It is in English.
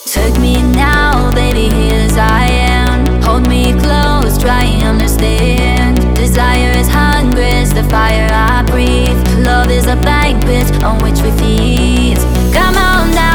Take me now, baby, here as I am. Hold me close, try and understand. Desire is hunger, it's the fire I breathe. Love is a banquet on which we feast. Come on down.